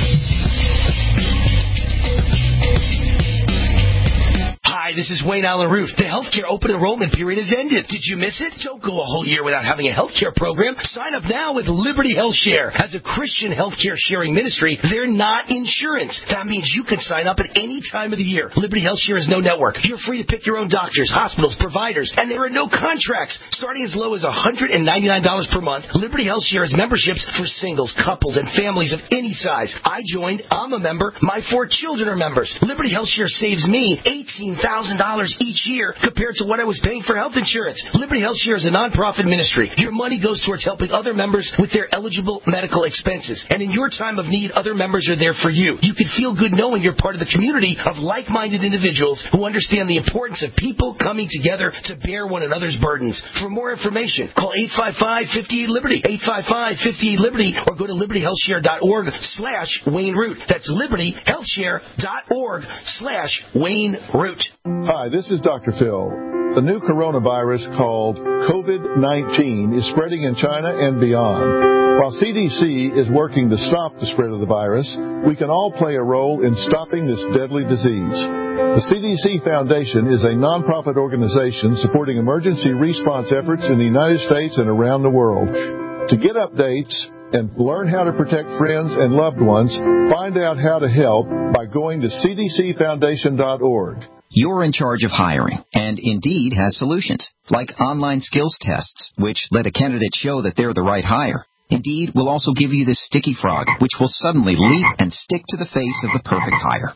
Hi, this is Wayne Allen Root. The healthcare open enrollment period has ended. Did you miss it? Don't go a whole year without having a healthcare program. Sign up now with Liberty Health Share. As a Christian healthcare sharing ministry, they're not insurance. That means you can sign up at any time of the year. Liberty Health Share is no network. You're free to pick your own doctors, hospitals, providers, and there are no contracts. Starting as low as one hundred ninety-nine dollars per month, Liberty Health Share has memberships for singles, couples, and families of any size. I joined. I'm a member. My four children are members. Liberty Health Share saves me eighteen thousand dollars each year compared to what I was paying for health insurance. Liberty Health Share is a nonprofit ministry. Your money goes towards helping other members with their eligible medical expenses. And in your time of need, other members are there for you. You can feel good knowing you're part of the community of like-minded individuals who understand the importance of people coming together to bear one another's burdens. For more information, call eight five five, five eight, Liberty, eight five five, five eight, Liberty, or go to liberty health share dot org slash Wayne Root. That's liberty health share dot org slash Wayne Root. Hi, this is Doctor Phil. The new coronavirus called COVID nineteen is spreading in China and beyond. While C D C is working to stop the spread of the virus, we can all play a role in stopping this deadly disease. The C D C Foundation is a nonprofit organization supporting emergency response efforts in the United States and around the world. To get updates and learn how to protect friends and loved ones, find out how to help by going to c d c foundation dot org. You're in charge of hiring, and Indeed has solutions, like online skills tests, which let a candidate show that they're the right hire. Indeed will also give you this sticky frog, which will suddenly leap and stick to the face of the perfect hire.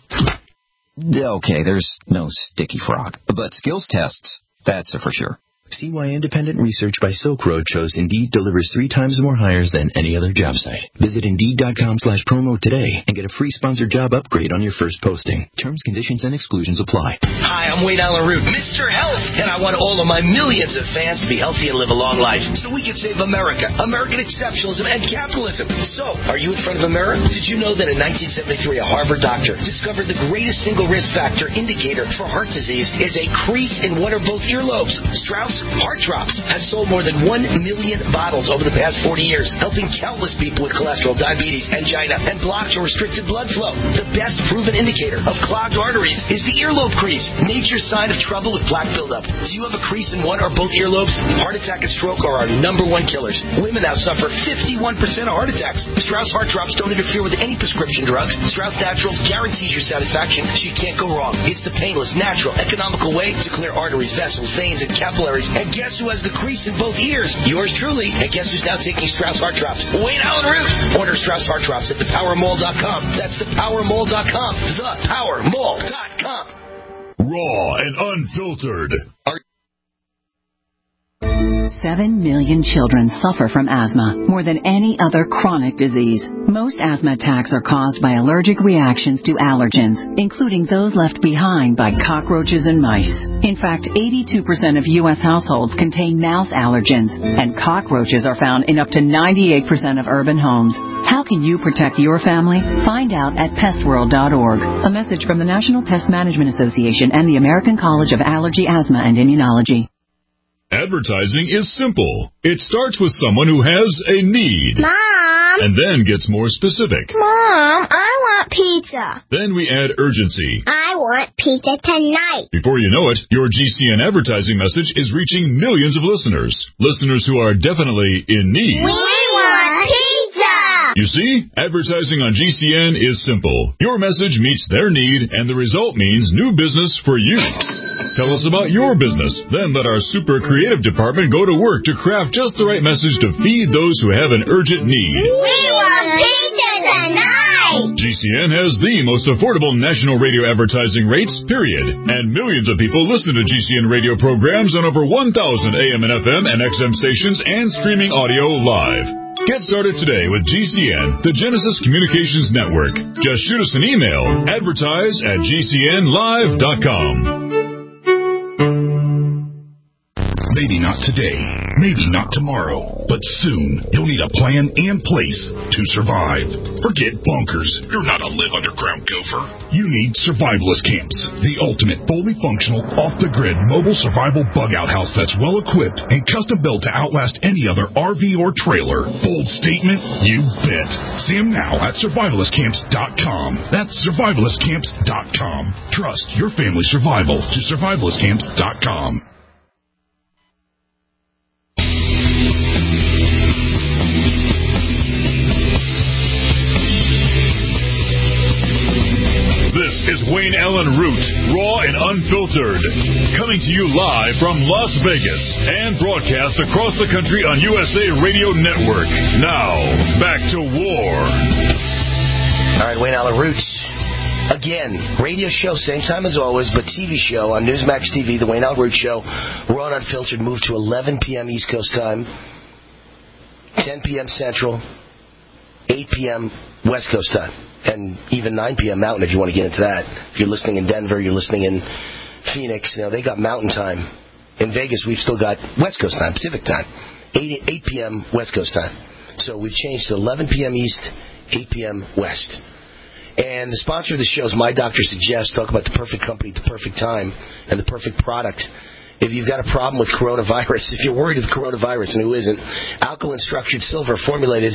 Okay, there's no sticky frog, but skills tests, that's a for sure. See why independent research by Silk Road shows Indeed delivers three times more hires than any other job site. Visit Indeed.com slash promo today and get a free sponsored job upgrade on your first posting. Terms, conditions, and exclusions apply. Hi, I'm Wayne Allen Root, Mister Health, and I want all of my millions of fans to be healthy and live a long life so we can save America, American exceptionalism, and capitalism. So, are you in front of a mirror? Did you know that in nineteen seventy-three, a Harvard doctor discovered the greatest single risk factor indicator for heart disease is a crease in one or both earlobes? Strauss Heart Drops has sold more than one million bottles over the past forty years, helping countless people with cholesterol, diabetes, angina, and blocked or restricted blood flow. The best proven indicator of clogged arteries is the earlobe crease, nature's sign of trouble with plaque buildup. Do you have a crease in one or both earlobes? Heart attack and stroke are our number one killers. Women now suffer fifty-one percent of heart attacks. Strauss Heart Drops don't interfere with any prescription drugs. Strauss Naturals guarantees your satisfaction, so you can't go wrong. It's the painless, natural, economical way to clear arteries, vessels, veins, and capillaries ears. And guess who has the crease in both ears? Yours truly. And guess who's now taking Strauss Heart Drops? Wayne Allen Root. Order Strauss Heart Drops at the power mall dot com. That's the power mall dot com. the power mall dot com. Raw and unfiltered. Are Seven million children suffer from asthma, more than any other chronic disease. Most asthma attacks are caused by allergic reactions to allergens, including those left behind by cockroaches and mice. In fact, eighty-two percent of U S households contain mouse allergens, and cockroaches are found in up to ninety-eight percent of urban homes. How can you protect your family? Find out at pest world dot org. A message from the National Pest Management Association and the American College of Allergy, Asthma, and Immunology. Advertising is simple. It starts with someone who has a need. Mom! And then gets more specific. Mom, I want pizza. Then we add urgency. I want pizza tonight. Before you know it, your G C N advertising message is reaching millions of listeners. Listeners who are definitely in need. We want pizza! You see, advertising on G C N is simple. Your message meets their need, and the result means new business for you. Tell us about your business. Then let our super creative department go to work to craft just the right message to feed those who have an urgent need. We want pizza tonight! G C N has the most affordable national radio advertising rates, period. And millions of people listen to G C N radio programs on over one thousand A M and F M and X M stations and streaming audio live. Get started today with G C N, the Genesis Communications Network. Just shoot us an email, advertise at G C N live dot com. Maybe not today, maybe not tomorrow, but soon you'll need a plan and place to survive. Forget bunkers. You're not a live underground gopher. You need survivalist camps, the ultimate fully functional, off-the-grid mobile survival bug-out house that's well-equipped and custom-built to outlast any other R V or trailer. Bold statement? You bet. See them now at survivalist camps dot com. That's survivalist camps dot com. Trust your family's survival to survivalist camps dot com. This is Wayne Allen Root, raw and unfiltered, coming to you live from Las Vegas and broadcast across the country on U S A Radio Network. Now, back to war. All right, Wayne Allen Root. Again, radio show, same time as always, but T V show on Newsmax T V, the Wayne Allen Root Show, raw and unfiltered, moved to eleven p.m. East Coast time, ten p.m. Central, eight p.m. West Coast time. And even nine p.m. Mountain, if you want to get into that. If you're listening in Denver, you're listening in Phoenix, you know, they got Mountain time. In Vegas, we've still got West Coast time, Pacific time. eight p.m. West Coast time. So we've changed to eleven p.m. East, eight p.m. West. And the sponsor of the show is My Doctor Suggests. Talk about the perfect company, the perfect time, and the perfect product. If you've got a problem with coronavirus, if you're worried with coronavirus, and who isn't, alkaline structured silver formulated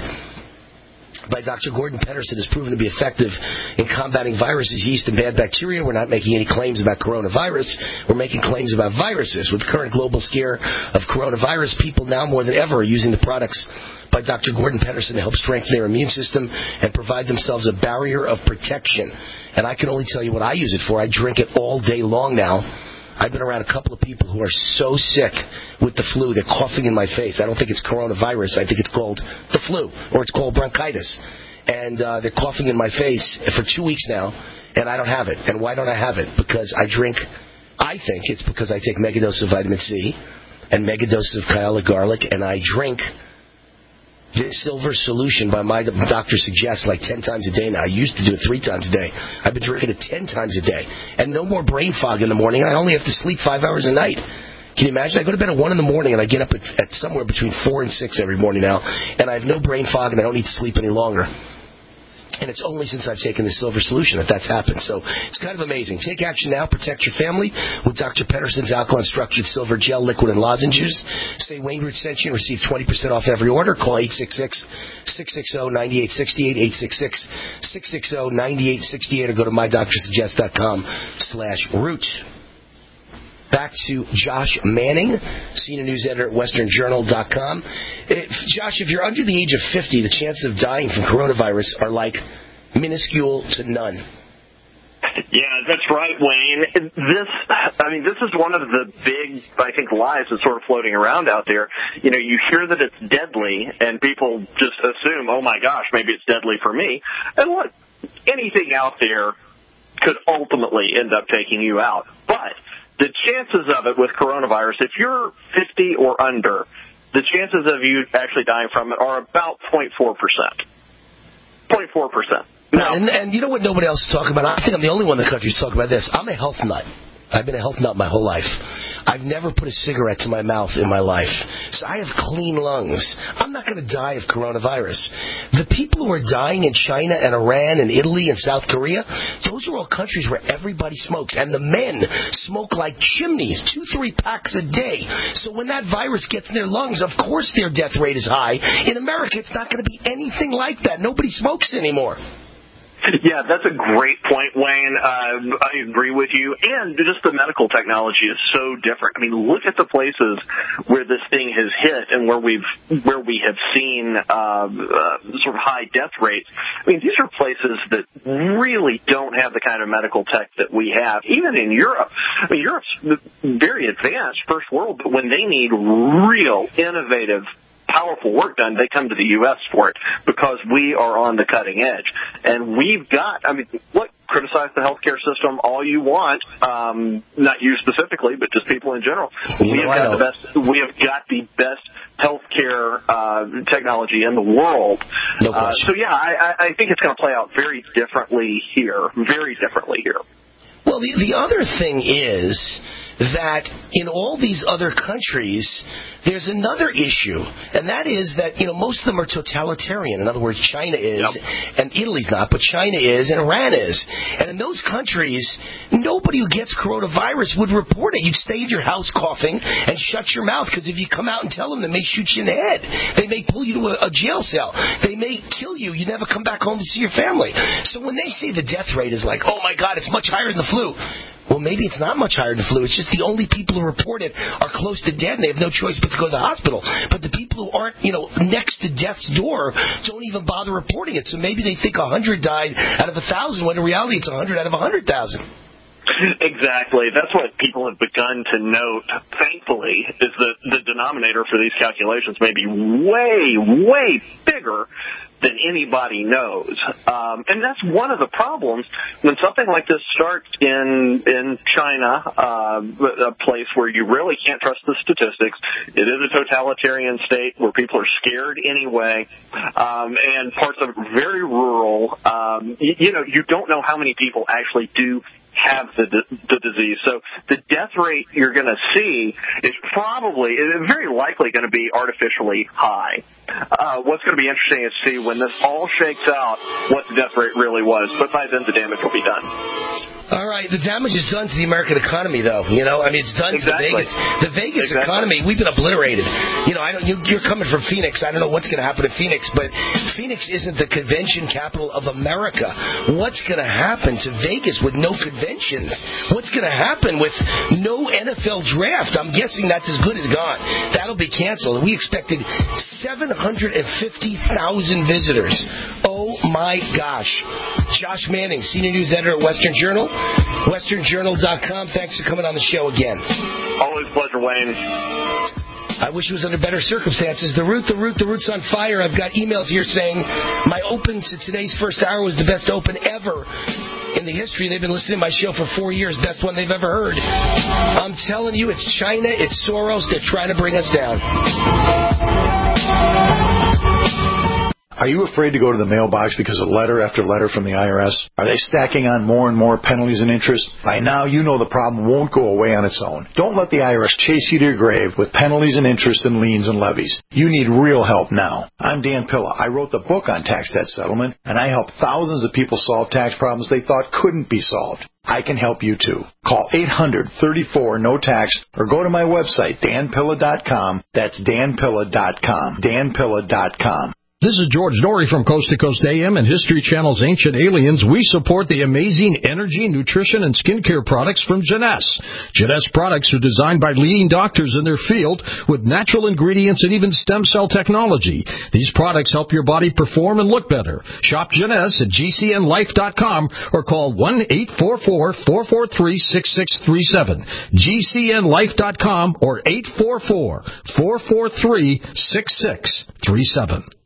by Doctor Gordon Pedersen has proven to be effective in combating viruses, yeast, and bad bacteria. We're not making any claims about coronavirus. We're making claims about viruses. With the current global scare of coronavirus, people now more than ever are using the products by Doctor Gordon Pedersen to help strengthen their immune system and provide themselves a barrier of protection. And I can only tell you what I use it for. I drink it all day long now. I've been around a couple of people who are so sick with the flu, they're coughing in my face. I don't think it's coronavirus. I think it's called the flu, or it's called bronchitis. And uh, they're coughing in my face for two weeks now, and I don't have it. And why don't I have it? Because I drink, I think it's because I take megadose of vitamin C and megadose of Kyala garlic, and I drink this silver solution by My Doctor Suggests like ten times a day now. I used to do it three times a day. I've been drinking it ten times a day. And no more brain fog in the morning. I only have to sleep five hours a night. Can you imagine? I go to bed at one in the morning and I get up at, at somewhere between four and six every morning now. And I have no brain fog and I don't need to sleep any longer. And it's only since I've taken the silver solution that that's happened. So it's kind of amazing. Take action now. Protect your family with Doctor Pedersen's Alkaline Structured Silver Gel, Liquid, and Lozenges. Say Wayne Root sent you and receive twenty percent off every order. Call eight six six, six six zero, nine eight six eight, eight six six, six six zero, nine eight six eight, or go to my doctor suggest dot com slash root. Back to Josh Manning, senior news editor at western journal dot com. If, Josh, if you're under the age of fifty, the chances of dying from coronavirus are like minuscule to none. Yeah, that's right, Wayne. This, I mean, this is one of the big, I think, lies that's sort of floating around out there. You know, you hear that it's deadly, and people just assume, oh my gosh, maybe it's deadly for me. And look, anything out there could ultimately end up taking you out. But the chances of it with coronavirus, if you're fifty or under, the chances of you actually dying from it are about zero point four percent. zero point four percent. Now, and, and you know what nobody else is talking about? I think I'm the only one in the country who's talking about this. I'm a health nut. I've been a health nut my whole life. I've never put a cigarette to my mouth in my life. So I have clean lungs. I'm not going to die of coronavirus. The people who are dying in China and Iran and Italy and South Korea, those are all countries where everybody smokes. And the men smoke like chimneys, two, three packs a day. So when that virus gets in their lungs, of course their death rate is high. In America, it's not going to be anything like that. Nobody smokes anymore. Yeah, that's a great point, Wayne. Uh, I agree with you. And just the medical technology is so different. I mean, look at the places where this thing has hit and where we've where we have seen uh, uh, sort of high death rates. I mean, these are places that really don't have the kind of medical tech that we have. Even in Europe, I mean, Europe's very advanced, first world, but when they need real innovative powerful work done, they come to the U S for it because we are on the cutting edge. And we've got, I mean, look, criticize the healthcare system all you want, um, not you specifically, but just people in general. We have got the best, we have got the best healthcare uh, technology in the world. No uh, so, yeah, I, I think it's going to play out very differently here, very differently here. Well, the, the other thing is that in all these other countries, there's another issue, and that is that, you know, most of them are totalitarian. In other words, China is, yep. and Italy's not, but China is, and Iran is. And in those countries, nobody who gets coronavirus would report it. You'd stay in your house coughing and shut your mouth, because if you come out and tell them, they may shoot you in the head. They may pull you to a, a jail cell. They may kill you. You never come back home to see your family. So when they say the death rate is like, oh, my God, it's much higher than the flu, well, maybe it's not much higher than the flu. It's just the only people who report it are close to dead, and they have no choice but to go to the hospital. But the people who aren't, you know, next to death's door don't even bother reporting it. So maybe they think one hundred died out of one thousand, when in reality it's one hundred out of one hundred thousand. Exactly. That's what people have begun to note, thankfully, is that the denominator for these calculations may be way, way bigger than anybody knows. Um, and that's one of the problems when something like this starts in in China, uh, a place where you really can't trust the statistics. It is a totalitarian state where people are scared anyway, um, and parts of it very rural. Um, you, you know, you don't know how many people actually do have the the disease. So the death rate you're going to see is probably, is very likely going to be artificially high. Uh, what's going to be interesting is to see when this all shakes out what the death rate really was. But by then the damage will be done. All right, the damage is done to the American economy, though. You know, I mean, it's done exactly. to the Vegas. The Vegas exactly. economy, we've been obliterated. You know, I don't. You, you're coming from Phoenix. I don't know what's going to happen to Phoenix, but Phoenix isn't the convention capital of America. What's going to happen to Vegas with no conventions? What's going to happen with no N F L draft? I'm guessing that's as good as gone. That'll be canceled. We expected seven hundred fifty thousand visitors. Oh, my gosh. Josh Manning, senior news editor at Western Journal. Western Journal dot com. Thanks for coming on the show again. Always a pleasure, Wayne. I wish it was under better circumstances. The Root, the Root, the Root's on fire. I've got emails here saying my open to today's first hour was the best open ever in the history. They've been listening to my show for four years. Best one they've ever heard. I'm telling you, it's China, it's Soros. They're trying to bring us down. Are you afraid to go to the mailbox because of letter after letter from the I R S? Are they stacking on more and more penalties and interest? By now, you know the problem won't go away on its own. Don't let the I R S chase you to your grave with penalties and interest and liens and levies. You need real help now. I'm Dan Pilla. I wrote the book on tax debt settlement, and I help thousands of people solve tax problems they thought couldn't be solved. I can help you too. Call eight hundred, thirty-four, no tax or go to my website, dan pilla dot com. That's dan pilla dot com. dan pilla dot com. This is George Dory from Coast to Coast A M and History Channel's Ancient Aliens. We support the amazing energy, nutrition, and skincare products from Jeunesse. Jeunesse products are designed by leading doctors in their field with natural ingredients and even stem cell technology. These products help your body perform and look better. Shop Jeunesse at G C N life dot com or call one eight four four, four four three, six six three seven. G C N life dot com or eight four four, four four three, six six three seven.